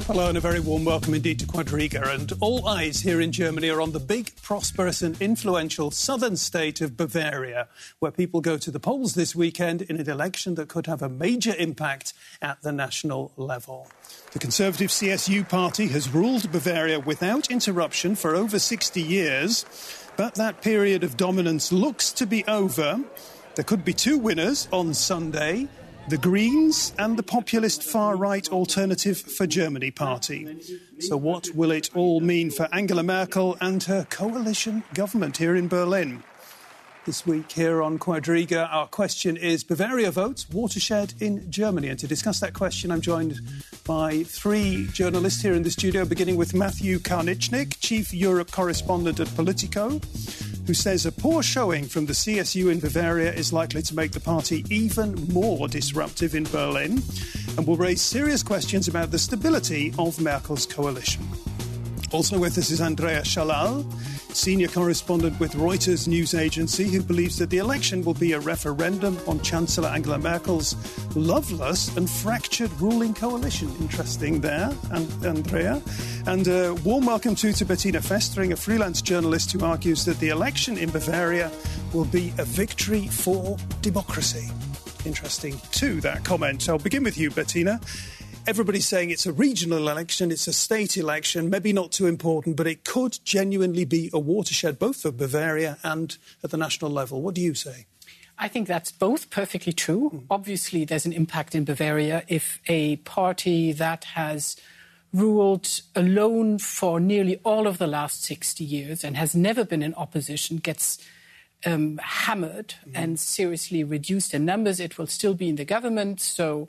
Hello and a very warm welcome indeed to Quadriga. And all eyes here in Germany are on the big, prosperous and influential southern state of Bavaria, where people go to the polls this weekend in an election that could have a major impact at the national level. The Conservative CSU party has ruled Bavaria without interruption for over 60 years, but that period of dominance looks to be over. There could be two winners on Sunday: the Greens and the populist far-right Alternative for Germany party. So what will it all mean for Angela Merkel and her coalition government here in Berlin? This week here on Quadriga, our question is Bavaria votes, watershed in Germany. And to discuss that question, I'm joined by three journalists here in the studio, beginning with Matthew Karnichnik, Chief Europe Correspondent at Politico, who says a poor showing from the CSU in Bavaria is likely to make the party even more disruptive in Berlin and will raise serious questions about the stability of Merkel's coalition. Also with us is Andrea Shalal, senior correspondent with Reuters news agency, who believes that the election will be a referendum on Chancellor Angela Merkel's loveless and fractured ruling coalition. Interesting there, Andrea. And a warm welcome to Bettina Festering, a freelance journalist who argues that the election in Bavaria will be a victory for democracy. Interesting too, that comment. I'll begin with you, Bettina. Everybody's saying it's a regional election, it's a state election, maybe not too important, but it could genuinely be a watershed, both for Bavaria and at the national level. What do you say? I think that's both perfectly true. Obviously, there's an impact in Bavaria if a party that has ruled alone for nearly all of the last 60 years and has never been in opposition gets hammered and seriously reduced in numbers. It will still be in the government, so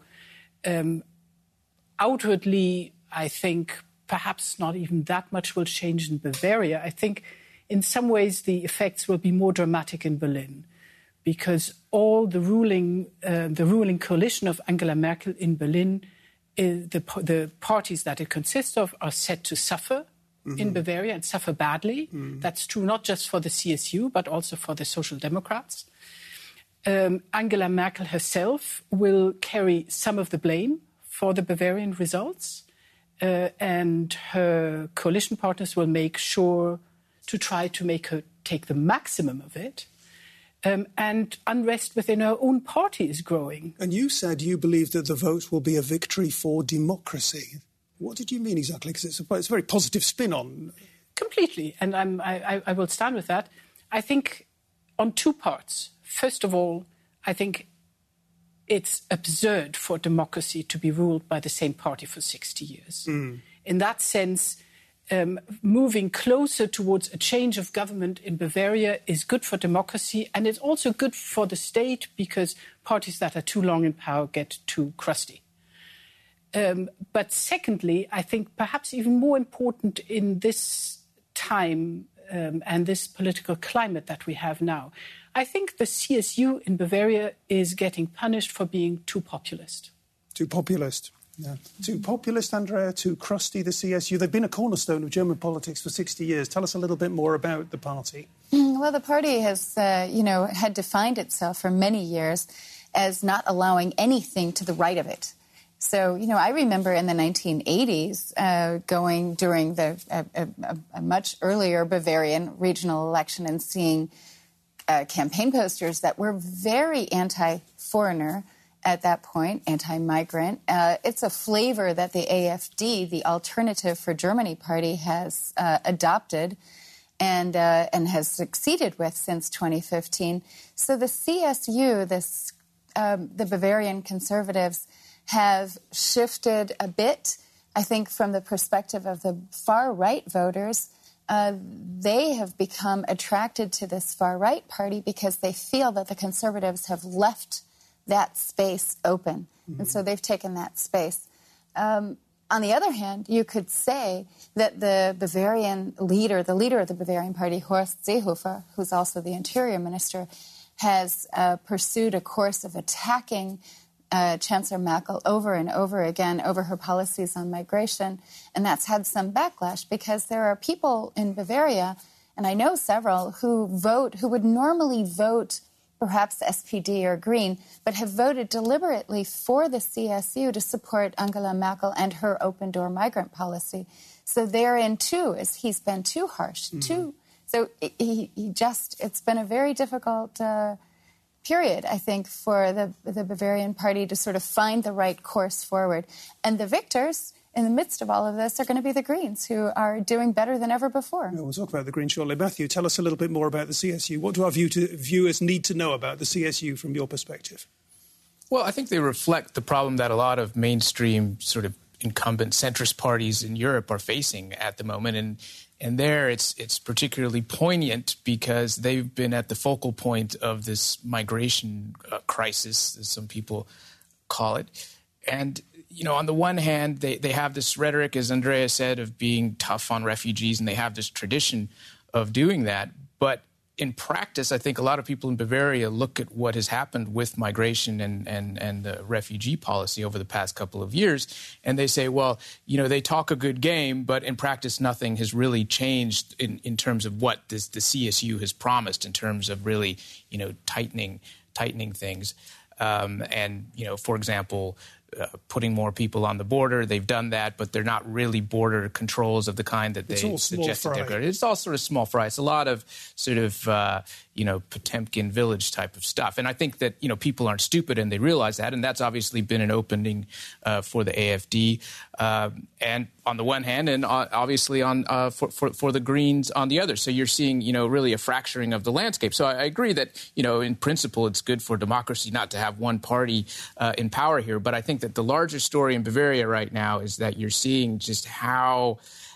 outwardly, I think perhaps not even that much will change in Bavaria. I think in some ways the effects will be more dramatic in Berlin because all the ruling coalition of Angela Merkel in Berlin, the parties that it consists of are set to suffer in Bavaria and suffer badly. That's true not just for the CSU, but also for the Social Democrats. Angela Merkel herself will carry some of the blame for the Bavarian results, and her coalition partners will make sure to try to make her take the maximum of it. And unrest within her own party is growing. And you said you believe that the vote will be a victory for democracy. What did you mean exactly? Because it's a very positive spin on... Completely, and I will stand with that. I think on two parts. First of all, I think it's absurd for democracy to be ruled by the same party for 60 years. In that sense, moving closer towards a change of government in Bavaria is good for democracy, and it's also good for the state because parties that are too long in power get too crusty. But secondly, I think perhaps even more important in this time and this political climate that we have now, I think the CSU in Bavaria is getting punished for being too populist. Too populist, yeah. Too populist, Andrea, too crusty, the CSU. They've been a cornerstone of German politics for 60 years. Tell us a little bit more about the party. Well, the party has, had defined itself for many years as not allowing anything to the right of it. So, I remember in the 1980s going during a much earlier Bavarian regional election and seeing campaign posters that were very anti-foreigner at that point, anti-migrant. It's a flavor that the AfD, the Alternative for Germany party, has adopted and has succeeded with since 2015. So the CSU, the Bavarian Conservatives, have shifted a bit, I think, from the perspective of the far-right voters. They have become attracted to this far-right party because they feel that the Conservatives have left that space open. And so they've taken that space. On the other hand, you could say that the Bavarian leader, the leader of the Bavarian party, Horst Seehofer, who's also the interior minister, has pursued a course of attacking Chancellor Merkel over and over again over her policies on migration. And that's had some backlash because there are people in Bavaria, and I know several, who would normally vote perhaps SPD or Green, but have voted deliberately for the CSU to support Angela Merkel and her open-door migrant policy. So therein, too, he's been too harsh, too. So it's been a very difficult period, I think, for the Bavarian Party to sort of find the right course forward. And the victors in the midst of all of this are going to be the Greens, who are doing better than ever before. We'll talk about the Greens shortly. Matthew, tell us a little bit more about the CSU. What do our viewers need to know about the CSU from your perspective? Well, I think they reflect the problem that a lot of mainstream sort of incumbent centrist parties in Europe are facing at the moment. And there it's particularly poignant because they've been at the focal point of this migration crisis, as some people call it. And on the one hand, they have this rhetoric, as Andrea said, of being tough on refugees, and they have this tradition of doing that. But in practice, I think a lot of people in Bavaria look at what has happened with migration and the refugee policy over the past couple of years, and they say, well, they talk a good game, but in practice, nothing has really changed in terms of what the CSU has promised in terms of really, tightening things. For example, putting more people on the border. They've done that, but they're not really border controls of the kind that they suggested. It's all sort of small fry. It's a lot of sort of, Potemkin village type of stuff. And I think that, people aren't stupid and they realize that. And that's obviously been an opening for the AfD. And on the one hand, and obviously for the Greens on the other. So you're seeing, really a fracturing of the landscape. So I agree that, in principle, it's good for democracy not to have one party in power here. But I think that the larger story in Bavaria right now is that you're seeing just how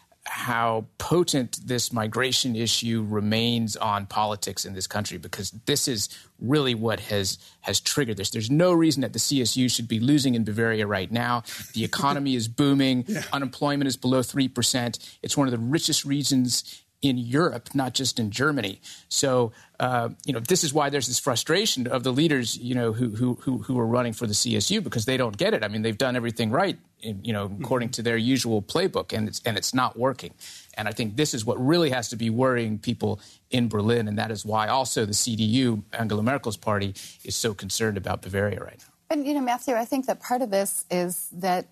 potent this migration issue remains on politics in this country, because this is really what has triggered this. There's no reason that the CSU should be losing in Bavaria right now. The economy is booming. Unemployment is below 3%. It's one of the richest regions in Europe, not just in Germany. So, this is why there's this frustration of the leaders, who are running for the CSU, because they don't get it. I mean, they've done everything right, according to their usual playbook, and it's not working. And I think this is what really has to be worrying people in Berlin, and that is why also the CDU, Angela Merkel's party, is so concerned about Bavaria right now. And, Matthew, I think that part of this is that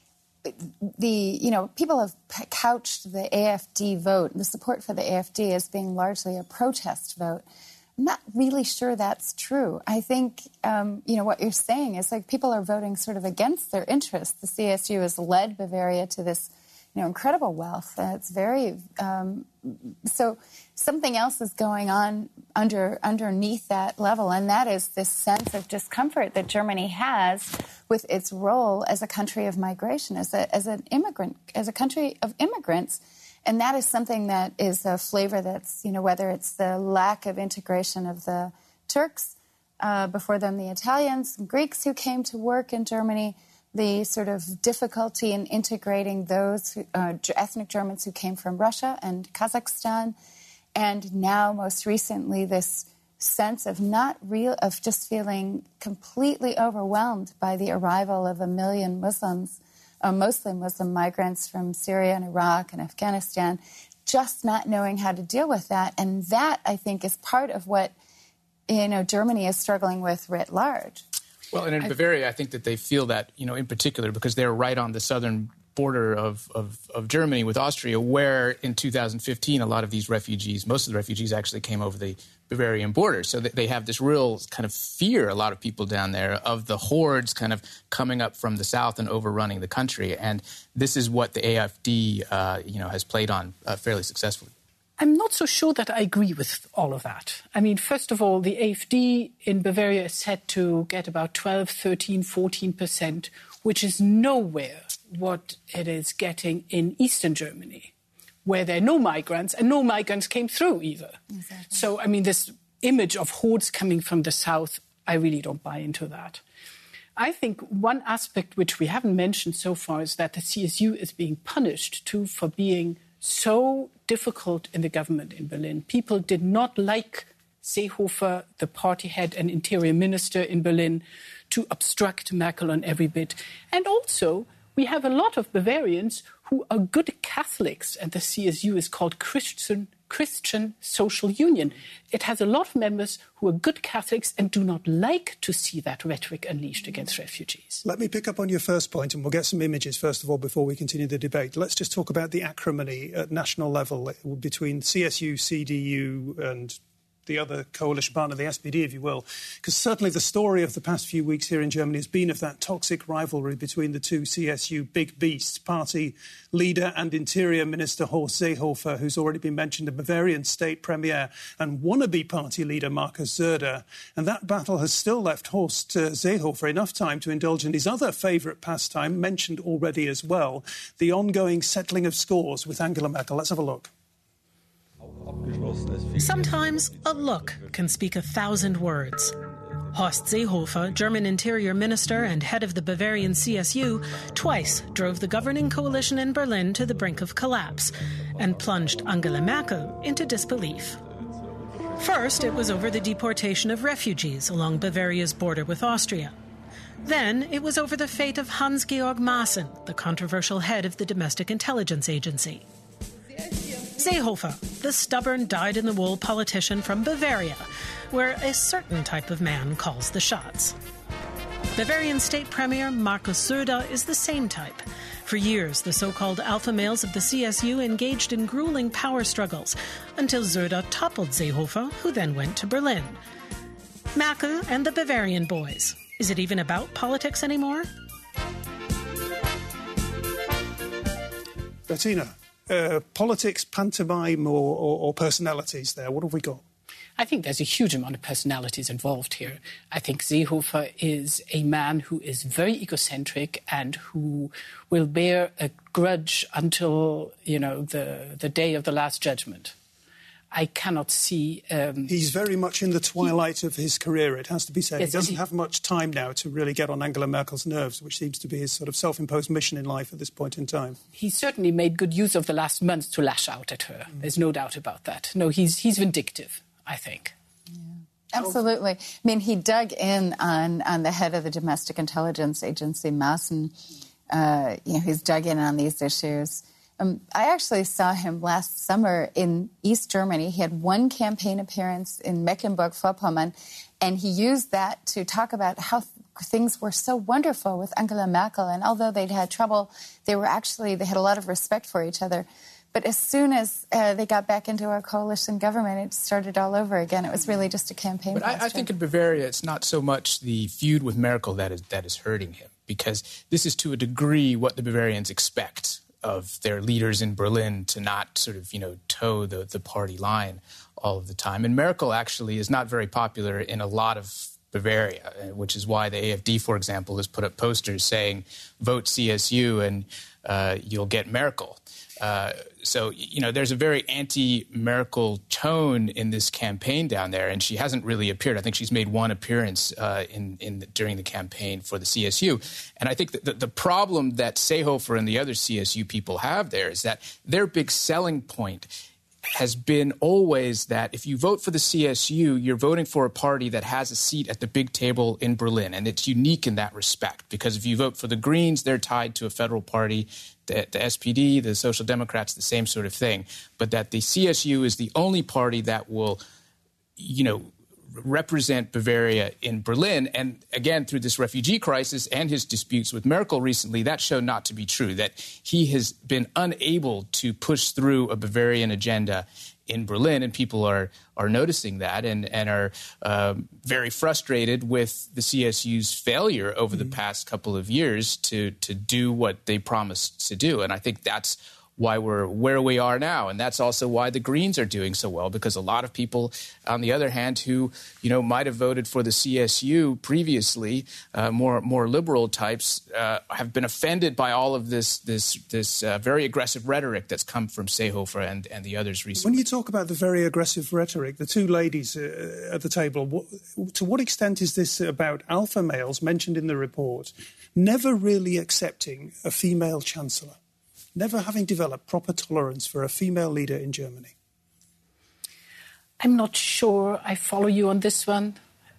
people have couched the AfD vote, the support for the AfD, as being largely a protest vote. I'm not really sure that's true. I think, what you're saying is like people are voting sort of against their interests. The CSU has led Bavaria to this, incredible wealth. It's very so something else is going on underneath that level, and that is this sense of discomfort that Germany has with its role as a country of migration, as a country of immigrants. And that is something that is a flavor that's, whether it's the lack of integration of the Turks, before them the Italians and Greeks who came to work in Germany, the sort of difficulty in integrating those ethnic Germans who came from Russia and Kazakhstan, and now most recently this sense of just feeling completely overwhelmed by the arrival of 1 million Muslims, mostly Muslim migrants from Syria and Iraq and Afghanistan, just not knowing how to deal with that. And that, I think, is part of what, Germany is struggling with writ large. Well, and in Bavaria, I think that they feel that, in particular, because they're right on the southern border of Germany with Austria, where in 2015, a lot of these refugees, most of the refugees actually came over the Bavarian border. So they have this real kind of fear, a lot of people down there, of the hordes kind of coming up from the south and overrunning the country. And this is what the AfD, has played on fairly successfully. I'm not so sure that I agree with all of that. I mean, first of all, the AfD in Bavaria is set to get about 12, 13, 14%, which is nowhere what it is getting in Eastern Germany, where there are no migrants, and no migrants came through either. Exactly. So, I mean, this image of hordes coming from the south, I really don't buy into that. I think one aspect which we haven't mentioned so far is that the CSU is being punished, too, for being so difficult in the government in Berlin. People did not like Seehofer, the party head and interior minister in Berlin, to obstruct Merkel on every bit. And also, we have a lot of Bavarians who are good Catholics, and the CSU is called Christian Christian social union. It has a lot of members who are good Catholics and do not like to see that rhetoric unleashed against refugees. Let me pick up on your first point, and we'll get some images, first of all, before we continue the debate. Let's just talk about the acrimony at national level between CSU, CDU and the other coalition partner, the SPD, if you will, because certainly the story of the past few weeks here in Germany has been of that toxic rivalry between the two CSU big beasts, party leader and Interior Minister Horst Seehofer, who's already been mentioned, the Bavarian state premier, and wannabe party leader Markus Söder. And that battle has still left Horst Seehofer enough time to indulge in his other favourite pastime, mentioned already as well, the ongoing settling of scores with Angela Merkel. Let's have a look. Sometimes a look can speak 1,000 words. Horst Seehofer, German Interior Minister and head of the Bavarian CSU, twice drove the governing coalition in Berlin to the brink of collapse and plunged Angela Merkel into disbelief. First, it was over the deportation of refugees along Bavaria's border with Austria. Then, it was over the fate of Hans-Georg Maaßen, the controversial head of the Domestic Intelligence Agency. Seehofer, the stubborn, dyed-in-the-wool politician from Bavaria, where a certain type of man calls the shots. Bavarian State Premier Markus Söder is the same type. For years, the so-called alpha males of the CSU engaged in grueling power struggles until Söder toppled Seehofer, who then went to Berlin. Merkel and the Bavarian boys. Is it even about politics anymore? Bettina, politics, pantomime or personalities there? What have we got? I think there's a huge amount of personalities involved here. I think Seehofer is a man who is very egocentric and who will bear a grudge until, the day of the Last Judgment. I cannot see... He's very much in the twilight of his career, it has to be said. Yes, he doesn't have much time now to really get on Angela Merkel's nerves, which seems to be his sort of self-imposed mission in life at this point in time. He certainly made good use of the last months to lash out at her. There's no doubt about that. No, he's vindictive, I think. Yeah. Absolutely. I mean, he dug in on the head of the Domestic Intelligence Agency, Maaßen. He's dug in on these issues. I actually saw him last summer in East Germany. He had one campaign appearance in Mecklenburg-Vorpommern, and he used that to talk about how things were so wonderful with Angela Merkel. And although they'd had trouble, they had a lot of respect for each other. But as soon as they got back into a coalition government, it started all over again. It was really just a campaign. But I think in Bavaria, it's not so much the feud with Merkel that is hurting him, because this is to a degree what the Bavarians expect of their leaders in Berlin, to not sort of, toe the party line all of the time. And Merkel actually is not very popular in a lot of Bavaria, which is why the AfD, for example, has put up posters saying, vote CSU and you'll get Merkel. So, there's a very anti-Merkel tone in this campaign down there, and she hasn't really appeared. I think she's made one appearance during the campaign for the CSU. And I think that the problem that Seehofer and the other CSU people have there is that their big selling point has been always that if you vote for the CSU, you're voting for a party that has a seat at the big table in Berlin. And it's unique in that respect, because if you vote for the Greens, they're tied to a federal party. The SPD, the Social Democrats, the same sort of thing. But that the CSU is the only party that will, represent Bavaria in Berlin. And again, through this refugee crisis and his disputes with Merkel recently, that's shown not to be true, that he has been unable to push through a Bavarian agenda in Berlin, and people are noticing that and are very frustrated with the CSU's failure over the past couple of years to do what they promised to do. And I think that's why we're where we are now. And that's also why the Greens are doing so well, because a lot of people, on the other hand, who, might have voted for the CSU previously, more liberal types, have been offended by all of this very aggressive rhetoric that's come from Seehofer and the others recently. When you talk about the very aggressive rhetoric, the two ladies at the table, to what extent is this about alpha males mentioned in the report never really accepting a female chancellor? Never having developed proper tolerance for a female leader in Germany? I'm not sure I follow you on this one.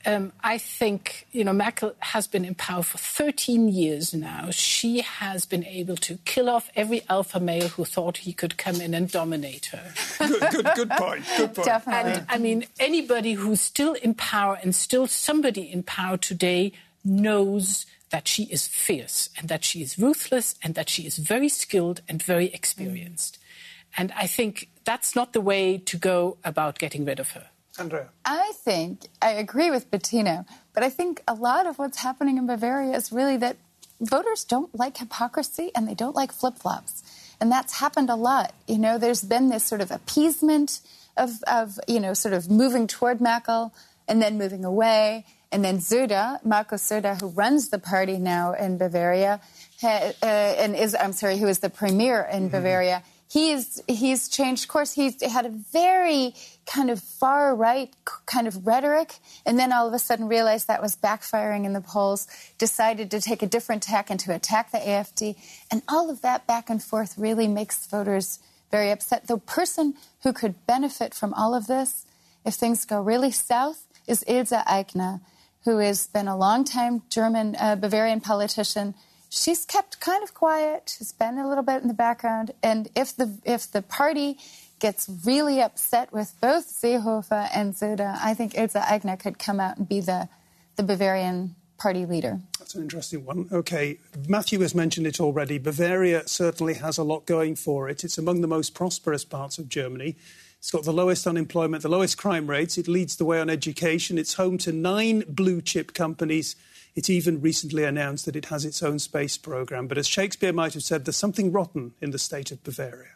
I think, Merkel has been in power for 13 years now. She has been able to kill off every alpha male who thought he could come in and dominate her. Good point. Definitely. And, anybody who's still in power and still somebody in power today knows that she is fierce and that she is ruthless and that she is very skilled and very experienced. And I think that's not the way to go about getting rid of her. Andrea. I agree with Bettina, but I think a lot of what's happening in Bavaria is really that voters don't like hypocrisy and they don't like flip-flops. And that's happened a lot. There's been this sort of appeasement of sort of moving toward Merkel and then moving away. And then Markus Söder, who runs the party now in Bavaria, who is the premier in Bavaria, he's changed course. He's had a very kind of far-right kind of rhetoric, and then all of a sudden realized that was backfiring in the polls, decided to take a different tack and to attack the AfD. And all of that back and forth really makes voters very upset. The person who could benefit from all of this, if things go really south, is Ilse Aigner, who has been a long-time Bavarian politician. She's kept kind of quiet. She's been a little bit in the background. And if the party gets really upset with both Seehofer and Söder, I think Ilse Aigner could come out and be the Bavarian party leader. That's an interesting one. OK, Matthew has mentioned it already. Bavaria certainly has a lot going for it. It's among the most prosperous parts of Germany. It's got the lowest unemployment, the lowest crime rates. It leads the way on education. It's home to 9 blue-chip companies. It even recently announced that it has its own space programme. But as Shakespeare might have said, there's something rotten in the state of Bavaria.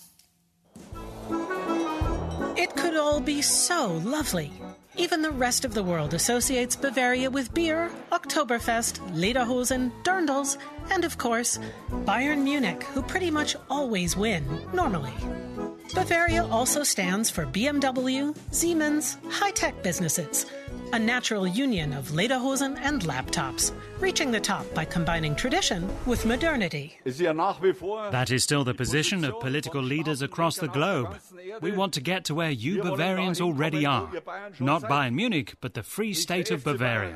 It could all be so lovely. Even the rest of the world associates Bavaria with beer, Oktoberfest, Lederhosen, Dirndls, and, of course, Bayern Munich, who pretty much always win, normally. Bavaria also stands for BMW, Siemens, high-tech businesses, a natural union of lederhosen and laptops, reaching the top by combining tradition with modernity. That is still the position of political leaders across the globe. We want to get to where you Bavarians already are. Not Bayern Munich, but the Free State of Bavaria.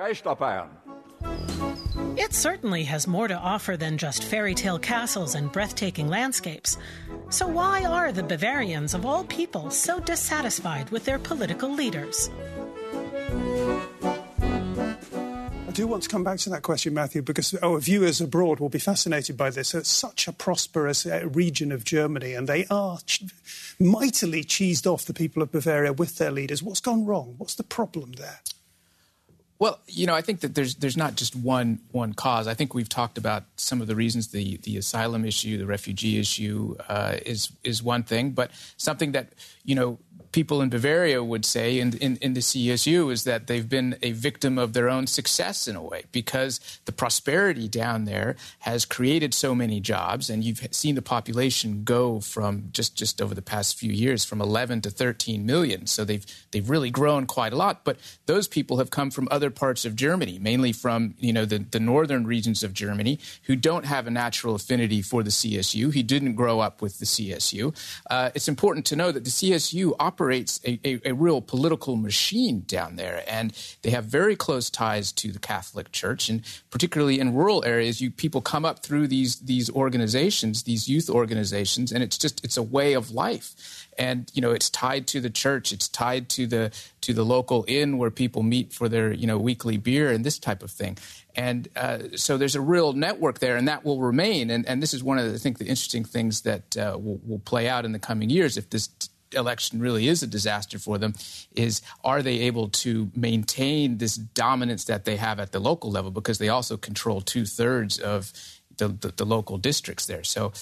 It certainly has more to offer than just fairy tale castles and breathtaking landscapes. So why are the Bavarians, of all people, so dissatisfied with their political leaders? I do want to come back to that question, Matthew, because our viewers abroad will be fascinated by this. It's such a prosperous region of Germany, and they are mightily cheesed off, the people of Bavaria, with their leaders. What's gone wrong? What's the problem there? Well, I think that there's not just one cause. I think we've talked about some of the reasons. The asylum issue, the refugee issue is one thing, but something that people in Bavaria would say in the CSU is that they've been a victim of their own success in a way, because the prosperity down there has created so many jobs, and you've seen the population go from just over the past few years from 11 to 13 million. So they've really grown quite a lot. But those people have come from other parts of Germany, mainly from the northern regions of Germany, who don't have a natural affinity for the CSU, who didn't grow up with the CSU. It's important to know that the CSU operates a real political machine down there, and they have very close ties to the Catholic Church, and particularly in rural areas, people come up through these organizations, these youth organizations, and it's a way of life. And it's tied to the church, it's tied to the local inn where people meet for their weekly beer and this type of thing. And so there's a real network there, and that will remain. And this is one of the interesting things that will play out in the coming years if this election really is a disaster for them, is are they able to maintain this dominance that they have at the local level, because they also control 2/3 of the local districts there. So,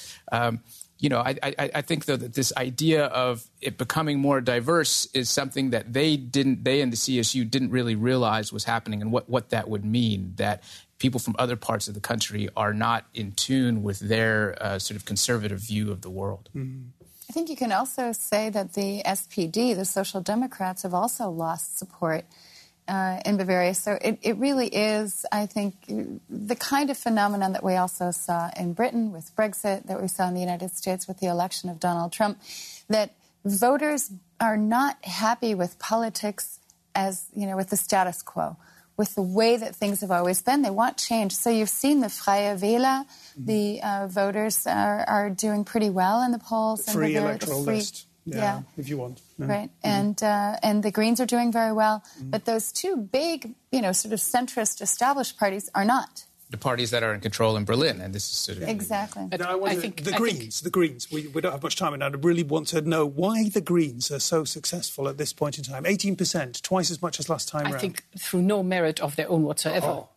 I think, though, that this idea of it becoming more diverse is something that they in the CSU didn't really realize was happening, and what that would mean, that people from other parts of the country are not in tune with their sort of conservative view of the world. Mm-hmm. I think you can also say that the SPD, the Social Democrats, have also lost support in Bavaria. So it really is, I think, the kind of phenomenon that we also saw in Britain with Brexit, that we saw in the United States with the election of Donald Trump, that voters are not happy with politics as, with the status quo, with the way that things have always been. They want change. So you've seen the Freie Wähler, the voters are doing pretty well in the polls. Free electoral list. Yeah, if you want. Yeah. Right. And the Greens are doing very well. But those two big, sort of centrist established parties are not. The parties that are in control in Berlin, and this is sort of... Exactly. But I think the Greens. We don't have much time, and I really want to know why the Greens are so successful at this point in time. 18%, twice as much as last time round. I think through no merit of their own whatsoever. Oh.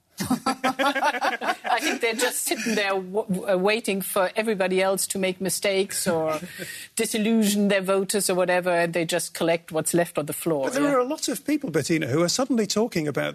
I think they're just sitting there waiting for everybody else to make mistakes or disillusion their voters or whatever, and they just collect what's left on the floor. But there are a lot of people, Bettina, who are suddenly talking about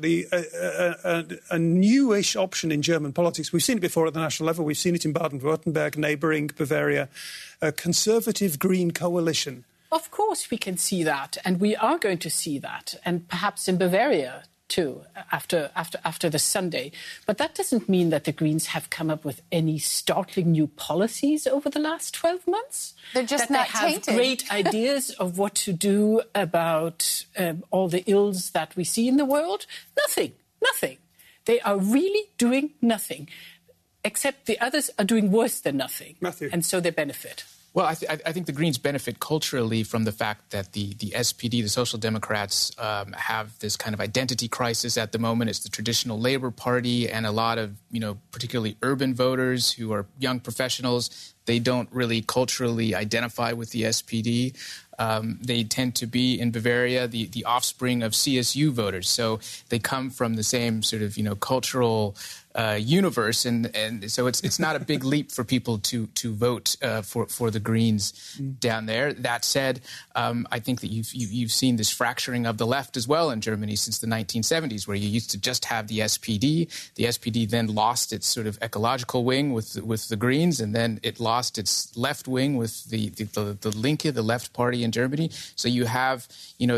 a newish option in German politics. We've seen it before at the national level. We've seen it in Baden-Württemberg, neighbouring Bavaria, a conservative-green coalition. Of course we can see that, and we are going to see that, and perhaps in Bavaria too, after the Sunday. But that doesn't mean that the Greens have come up with any startling new policies over the last 12 months. They're just not tainted. They have great ideas of what to do about all the ills that we see in the world. Nothing. They are really doing nothing, except the others are doing worse than nothing. Matthew. And so they benefit. Well, I think the Greens benefit culturally from the fact that the SPD, the Social Democrats, have this kind of identity crisis at the moment. It's the traditional Labour Party, and a lot of, particularly urban voters who are young professionals, they don't really culturally identify with the SPD. They tend to be, in Bavaria, the offspring of CSU voters. So they come from the same sort of, cultural universe, and so it's not a big leap for people to vote for the Greens down there. That said, I think that you've seen this fracturing of the left as well in Germany since the 1970s, where you used to just have the SPD. The SPD then lost its sort of ecological wing with the Greens, and then it lost its left wing with the Linke, the left party in Germany. So you have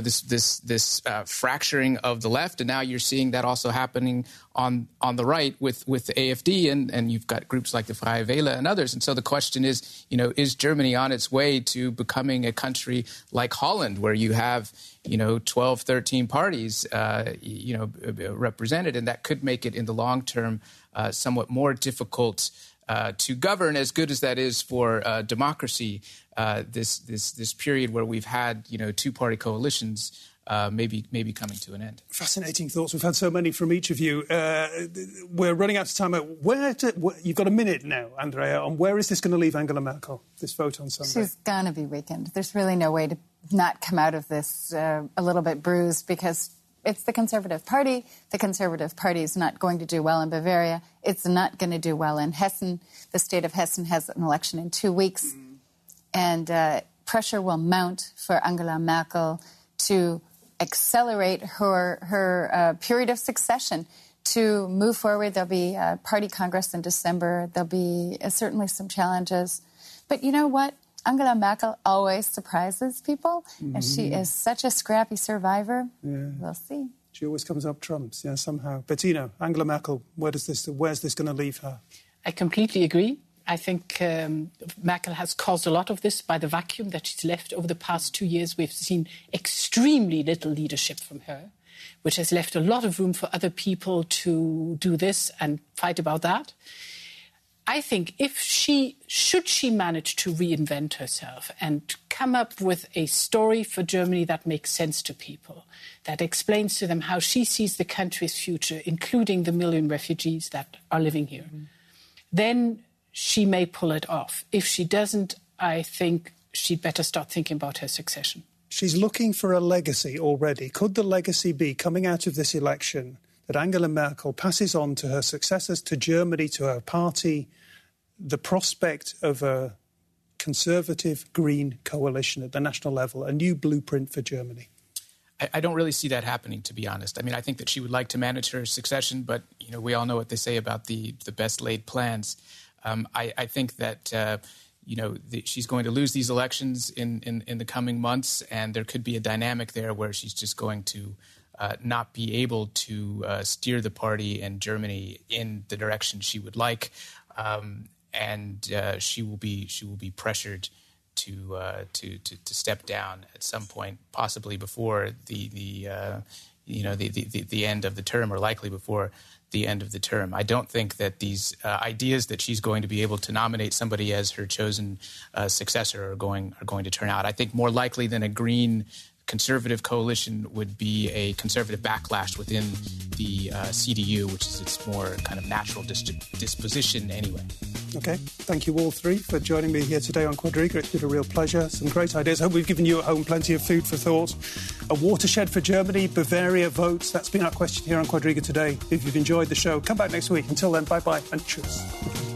this fracturing of the left, and now you're seeing that also happening on the right with the AfD, and you've got groups like the Freie Wähler and others. And so the question is, is Germany on its way to becoming a country like Holland, where you have 12, 13 parties represented, and that could make it in the long term somewhat more difficult to govern, as good as that is for democracy. This period where we've had two-party coalitions maybe coming to an end. Fascinating thoughts. We've had so many from each of you. We're running out of time. You've got a minute now, Andrea, on where is this going to leave Angela Merkel, this vote on Sunday? She's going to be weakened. There's really no way to not come out of this a little bit bruised, because it's the Conservative Party. The Conservative Party is not going to do well in Bavaria. It's not going to do well in Hessen. The state of Hessen has an election in 2 weeks. And pressure will mount for Angela Merkel to accelerate her period of succession, to move forward. There'll be a party congress in December. There'll be certainly some challenges. But you know what? Angela Merkel always surprises people, and she is such a scrappy survivor. Yeah. We'll see. She always comes up trumps, somehow. Bettina, Angela Merkel, where's this going to leave her? I completely agree. I think Merkel has caused a lot of this by the vacuum that she's left over the past 2 years. We've seen extremely little leadership from her, which has left a lot of room for other people to do this and fight about that. I think should she manage to reinvent herself and come up with a story for Germany that makes sense to people, that explains to them how she sees the country's future, including the million refugees that are living here, then she may pull it off. If she doesn't, I think she'd better start thinking about her succession. She's looking for a legacy already. Could the legacy be, coming out of this election, that Angela Merkel passes on to her successors, to Germany, to her party, the prospect of a conservative green coalition at the national level, a new blueprint for Germany? I don't really see that happening, to be honest. I mean, I think that she would like to manage her succession, but, we all know what they say about the best laid plans. I think that, she's going to lose these elections in the coming months, and there could be a dynamic there where she's just going to not be able to steer the party in Germany in the direction she would like, and she will be pressured to step down at some point, possibly before the the end of the term, or likely before the end of the term. I don't think that these ideas that she's going to be able to nominate somebody as her chosen successor are going to turn out. I think more likely than a Green Conservative coalition would be a Conservative backlash within the CDU, which is its more kind of natural disposition anyway. OK, thank you all three for joining me here today on Quadriga. It's been a real pleasure. Some great ideas. I hope we've given you at home plenty of food for thought. A watershed for Germany, Bavaria votes. That's been our question here on Quadriga today. If you've enjoyed the show, come back next week. Until then, bye-bye and cheers.